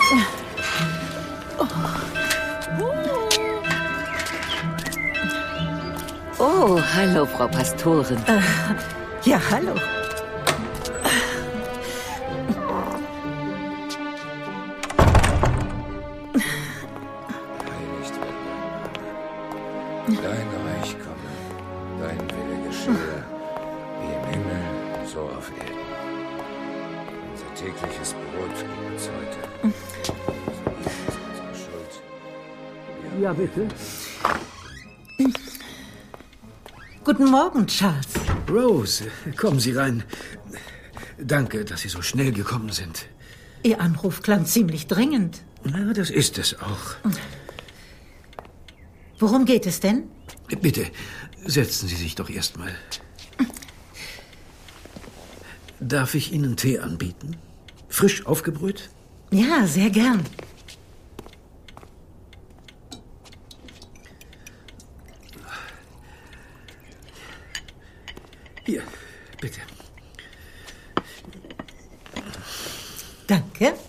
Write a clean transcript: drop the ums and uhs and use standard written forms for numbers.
Oh, hallo, Frau Pastorin. Ja, hallo. Dein Reich komme, dein Wille geschehe, wie im Himmel, so auf Erden. Unser tägliches Brot gib uns heute. Vergib uns unsere Schuld. Ja, bitte. Guten Morgen, Charles. Rose, kommen Sie rein. Danke, dass Sie so schnell gekommen sind. Ihr Anruf klang ziemlich dringend. Na, das ist es auch. Worum geht es denn? Bitte, setzen Sie sich doch erst mal. Darf ich Ihnen Tee anbieten? Frisch aufgebrüht? Ja, sehr gern. Hier, bitte. Danke.